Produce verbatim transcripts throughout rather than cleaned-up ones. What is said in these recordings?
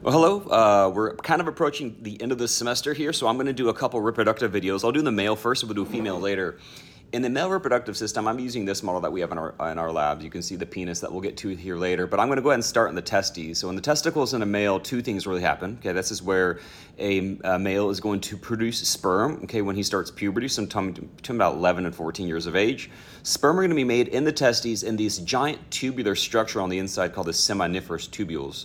Well, hello. Uh, we're kind of approaching the end of the semester here, so I'm going to do a couple reproductive videos. I'll do the male first, and we'll do female later. In the male reproductive system, I'm using this model that we have in our in our labs. You can see the penis that we'll get to here later, but I'm going to go ahead and start in the testes. So in the testicles in a male, two things really happen. Okay, this is where a, a male is going to produce sperm. Okay, when he starts puberty, sometime between about eleven and fourteen years of age, sperm are going to be made in the testes in these giant tubular structure on the inside called the seminiferous tubules.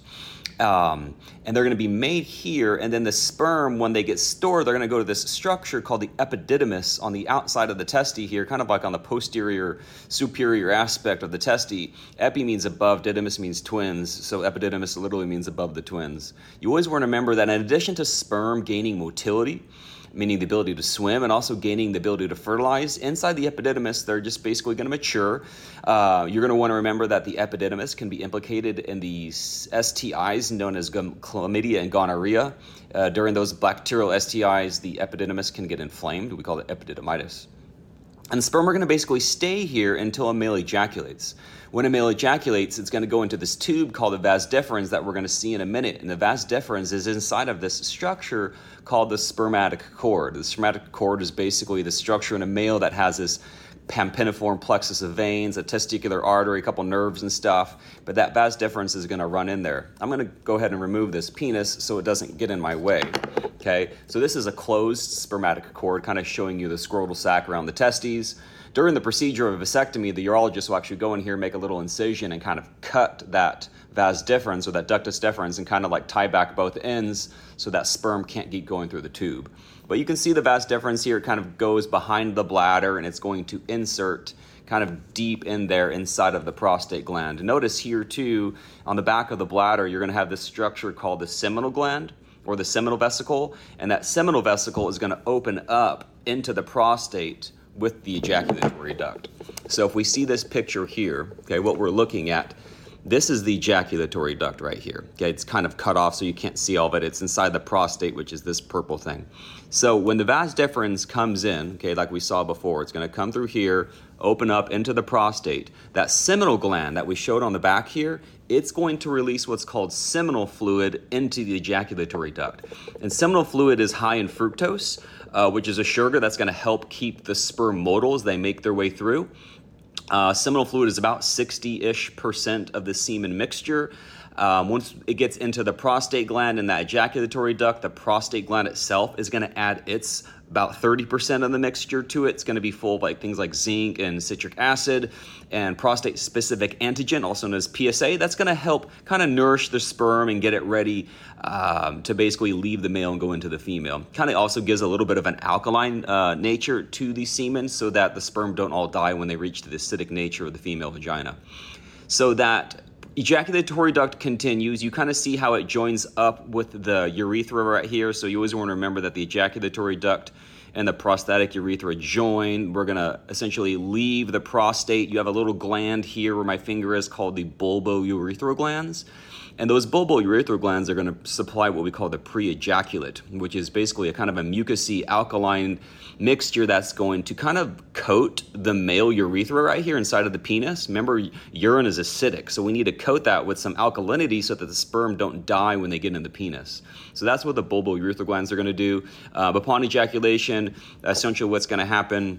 Um, and they're going to be made here, and then the sperm, when they get stored, they're going to go to this structure called the epididymis on the outside of the testes here, kind of like on the posterior superior aspect of the testes. Epi means above, didymis means twins, so epididymis literally means above the twins. You always want to remember that in addition to sperm gaining motility, meaning the ability to swim, and also gaining the ability to fertilize, inside the epididymis, they're just basically going to mature. Uh, you're going to want to remember that the epididymis can be implicated in the S T Is known as chlamydia and gonorrhea. Uh, during those bacterial S T Is, the epididymis can get inflamed. We call it epididymitis. And the sperm are going to basically stay here until a male ejaculates. When a male ejaculates, it's going to go into this tube called the vas deferens that we're going to see in a minute. And the vas deferens is inside of this structure called the spermatic cord. The spermatic cord is basically the structure in a male that has this pampiniform plexus of veins, a testicular artery, a couple nerves and stuff, but that vas deferens is going to run in there. I'm going to go ahead and remove this penis so it doesn't get in my way. Okay, so this is a closed spermatic cord, kind of showing you the scrotal sac around the testes. During the procedure of a vasectomy, the urologist will actually go in here, make a little incision, and kind of cut that vas deferens or that ductus deferens and kind of like tie back both ends so that sperm can't keep going through the tube. But you can see the vas deferens here, it kind of goes behind the bladder and it's going to insert kind of deep in there inside of the prostate gland. Notice here too, on the back of the bladder, you're going to have this structure called the seminal gland or the seminal vesicle, and that seminal vesicle is going to open up into the prostate with the ejaculatory duct. So if we see this picture here, okay, what we're looking at, this is the ejaculatory duct right here. Okay, it's kind of cut off so you can't see all of it. It's inside the prostate, which is this purple thing. So when the vas deferens comes in, okay, like we saw before, it's going to come through here, open up into the prostate. That seminal gland that we showed on the back here, it's going to release what's called seminal fluid into the ejaculatory duct. And seminal fluid is high in fructose, uh, which is a sugar that's going to help keep the sperm motile as they make their way through. Uh, seminal fluid is about sixty-ish percent of the semen mixture. Um, once it gets into the prostate gland and that ejaculatory duct, the prostate gland itself is going to add its about thirty percent of the mixture to it. It's going to be full of like things like zinc and citric acid and prostate-specific antigen, also known as P S A. That's going to help kind of nourish the sperm and get it ready um, to basically leave the male and go into the female. Kind of also gives a little bit of an alkaline uh, nature to the semen so that the sperm don't all die when they reach the acidic nature of the female vagina. So that ejaculatory duct continues. You kind of see how it joins up with the urethra right here. So you always want to remember that the ejaculatory duct and the prostatic urethra join. We're going to essentially leave the prostate. You have a little gland here where my finger is called the bulbourethral glands. And those bulbourethral glands are going to supply what we call the pre-ejaculate, which is basically a kind of a mucousy alkaline mixture that's going to kind of coat the male urethra right here inside of the penis. Remember, urine is acidic, so we need to coat that with some alkalinity so that the sperm don't die when they get in the penis. So that's what the bulbourethral glands are going to do. Uh, upon ejaculation, essentially what's going to happen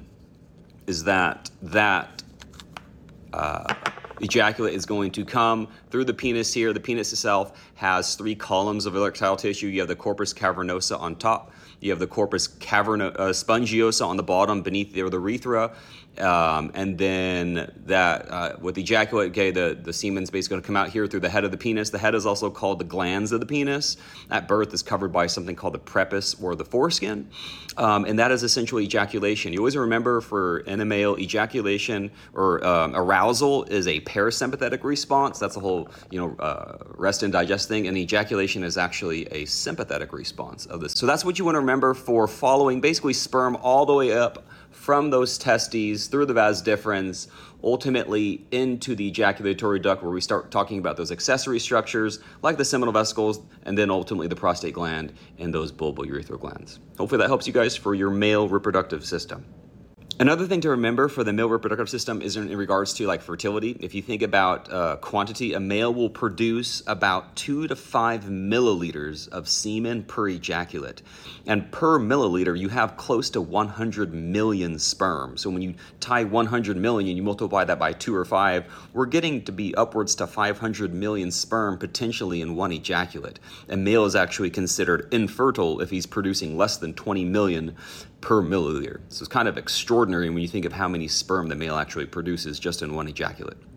is that that uh, ejaculate is going to come through the penis here. The penis itself has three columns of erectile tissue. You have the corpus cavernosa on top. You have the corpus caverno- uh, spongiosa on the bottom beneath the urethra. Um, and then that uh, with the ejaculate, okay, the, the semen's basically going to come out here through the head of the penis. The head is also called the glans of the penis. At birth is covered by something called the prepuce or the foreskin. Um, and that is essentially ejaculation. You always remember for in a male, ejaculation or um, arousal is a parasympathetic response. That's the whole, you know, uh, rest and digest thing. And ejaculation is actually a sympathetic response of this. So that's what you want to remember for following basically sperm all the way up from those testes through the vas deferens, ultimately into the ejaculatory duct where we start talking about those accessory structures like the seminal vesicles and then ultimately the prostate gland and those bulbourethral glands. Hopefully that helps you guys for your male reproductive system. Another thing to remember for the male reproductive system is in, in regards to like fertility. If you think about uh, quantity, a male will produce about two to five milliliters of semen per ejaculate. And per milliliter, you have close to one hundred million sperm. So when you tie one hundred million, you multiply that by two or five, we're getting to be upwards to five hundred million sperm potentially in one ejaculate. A male is actually considered infertile if he's producing less than twenty million per milliliter. So it's kind of extraordinary when you think of how many sperm the male actually produces just in one ejaculate.